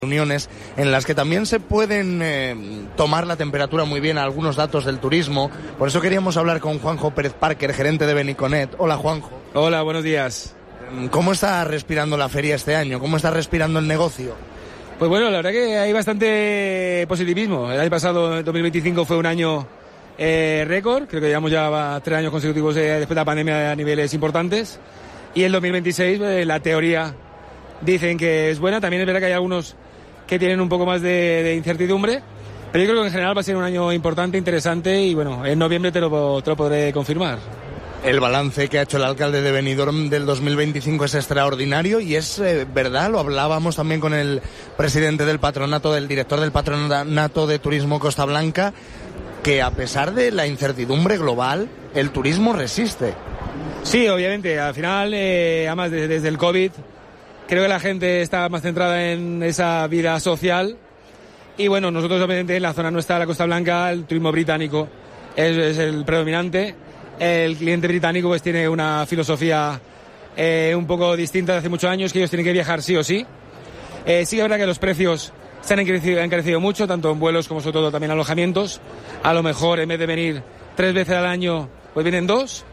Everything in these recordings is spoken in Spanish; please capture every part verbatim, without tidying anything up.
reuniones en las que también se pueden eh, tomar la temperatura muy bien a algunos datos del turismo. Por eso queríamos hablar con Juanjo Pérez Parker, gerente de Beniconet. Hola, Juanjo. Hola, buenos días. ¿Cómo está respirando la feria este año? ¿Cómo está respirando el negocio? Pues bueno, la verdad que hay bastante positivismo. El año pasado, dos mil veinticinco, fue un año eh, récord. Creo que llevamos ya tres años consecutivos eh, después de la pandemia a niveles importantes. Y el dos mil veintiséis, eh, la teoría dicen que es buena. También es verdad que hay algunos que tienen un poco más de, de incertidumbre, pero yo creo que en general va a ser un año importante, interesante, y bueno, en noviembre te lo, te lo podré confirmar. El balance que ha hecho el alcalde de Benidorm del dos mil veinticinco es extraordinario y es eh, verdad, lo hablábamos también con el presidente del patronato, del director del patronato de turismo Costa Blanca, que a pesar de la incertidumbre global, el turismo resiste. Sí, obviamente, al final, eh, además desde, desde el COVID, creo que la gente está más centrada en esa vida social y bueno, nosotros obviamente en la zona nuestra, la Costa Blanca, el turismo británico es, es el predominante. El cliente británico pues tiene una filosofía eh, un poco distinta de hace muchos años, que ellos tienen que viajar sí o sí. Eh, sí que es verdad que los precios se han encarecido, han encarecido mucho, tanto en vuelos como sobre todo también alojamientos. A lo mejor en vez de venir tres veces al año, pues vienen dos.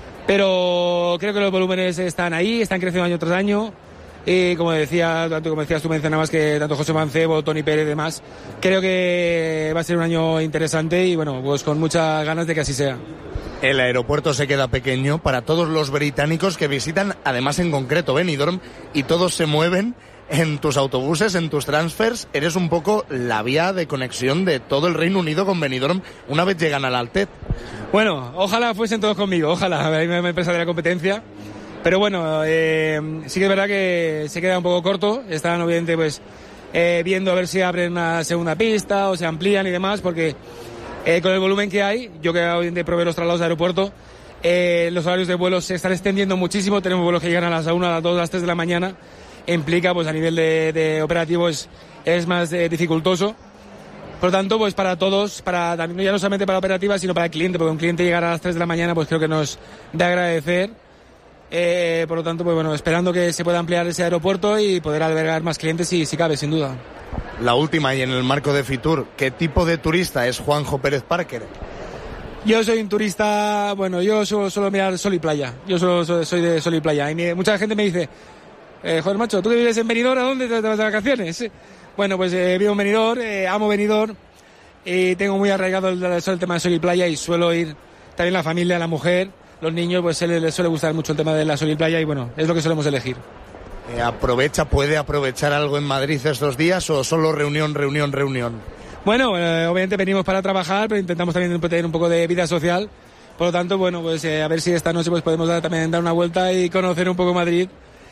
Pero creo que los volúmenes están ahí, están creciendo año tras año. Y como decía, tanto como decías tú, mencionabas que tanto José Mancebo, Tony Pérez y demás, creo que va a ser un año interesante y bueno, pues con muchas ganas de que así sea. El aeropuerto se queda pequeño para todos los británicos que visitan, además en concreto Benidorm, y todos se mueven en tus autobuses, en tus transfers. Eres un poco la vía de conexión de todo el Reino Unido con Benidorm una vez llegan al Altet. Bueno, ojalá fuesen todos conmigo, ojalá, a mí me empresa de la competencia. Pero bueno, eh, sí que es verdad que se queda un poco corto. Están obviamente pues eh, viendo a ver si abren una segunda pista o se amplían y demás, porque eh, con el volumen que hay, yo que obviamente proveo los traslados de aeropuerto, eh, los horarios de vuelos se están extendiendo muchísimo. Tenemos vuelos que llegan a las una, a las dos, a las tres de la mañana. Implica pues a nivel de, de operativo es, es más eh, dificultoso. Por lo tanto, pues para todos, para también ya no solamente para la operativa, sino para el cliente, porque un cliente llegar a las tres de la mañana pues creo que nos da agradecer. Eh, por lo tanto, pues bueno, esperando que se pueda ampliar ese aeropuerto y poder albergar más clientes si, si cabe, sin duda. La última, y en el marco de Fitur, ¿qué tipo de turista es Juanjo Pérez Parker? Yo soy un turista, bueno, yo suelo, suelo mirar sol y playa. Yo solo soy, soy de sol y playa. Y mi, mucha gente me dice, eh, joder, macho, ¿tú que vives en Benidorm, a dónde te, te vas de vacaciones? Bueno, pues eh, vivo en Benidorm, eh, amo Benidorm y tengo muy arraigado el, el, el tema de sol y playa, y suelo ir también la familia, la mujer. Los niños, pues les, les suele gustar mucho el tema de la sol y playa y bueno, es lo que solemos elegir. Eh, ¿Aprovecha, puede aprovechar algo en Madrid estos días o solo reunión, reunión, reunión? Bueno, eh, obviamente venimos para trabajar, pero intentamos también tener un poco de vida social. Por lo tanto, bueno, pues eh, a ver si esta noche pues podemos dar, también dar una vuelta y conocer un poco Madrid,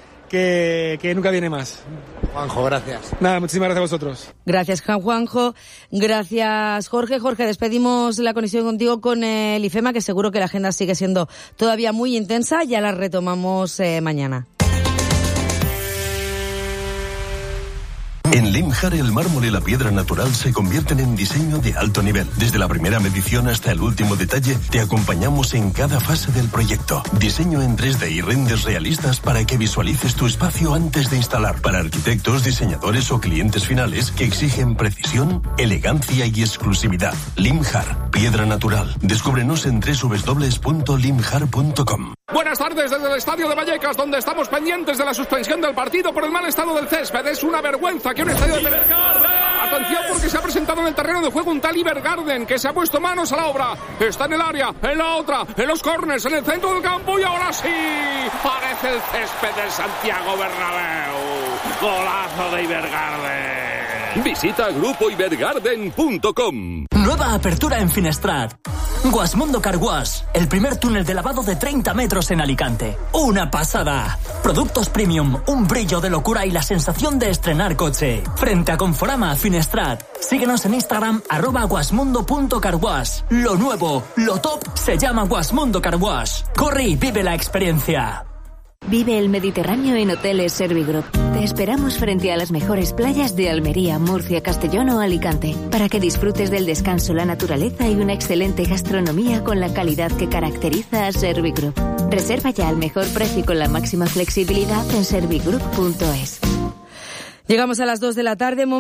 que, que nunca viene más. Juanjo, gracias. Nada, muchísimas gracias a vosotros. Gracias, Juanjo. Gracias, Jorge. Jorge, despedimos la conexión contigo con el IFEMA, que seguro que la agenda sigue siendo todavía muy intensa. Ya la retomamos eh, mañana. En Limjar, el mármol y la piedra natural se convierten en diseño de alto nivel. Desde la primera medición hasta el último detalle, te acompañamos en cada fase del proyecto. Diseño en tres D y renders realistas para que visualices tu espacio antes de instalar. Para arquitectos, diseñadores o clientes finales que exigen precisión, elegancia y exclusividad. Limjar, piedra natural. Descúbrenos en doble u doble u doble u punto limjar punto com. Buenas tardes desde el estadio de Vallecas, donde estamos pendientes de la suspensión del partido por el mal estado del césped. Es una vergüenza que un estadio de... Atención, porque se ha presentado en el terreno de juego un tal Ibergarden, que se ha puesto manos a la obra. Está en el área, en la otra, en los córners, en el centro del campo, y ahora sí, parece el césped del Santiago Bernabéu. Golazo de Ibergarden. Visita grupo ibergarden punto com. Nueva apertura en Finestrat. Guasmundo Car Wash, el primer túnel de lavado de treinta metros en Alicante. ¡Una pasada! Productos premium, un brillo de locura y la sensación de estrenar coche. Frente a Conforama, Finestrat. Síguenos en Instagram, arroba guasmundo punto carwash. Lo nuevo, lo top, se llama Guasmundo Car Wash. Corre y vive la experiencia. Vive el Mediterráneo en Hoteles Servigroup. Te esperamos frente a las mejores playas de Almería, Murcia, Castellón o Alicante, para que disfrutes del descanso, la naturaleza y una excelente gastronomía con la calidad que caracteriza a Servigroup. Reserva ya al mejor precio y con la máxima flexibilidad en servigroup punto es. Llegamos a las dos de la tarde.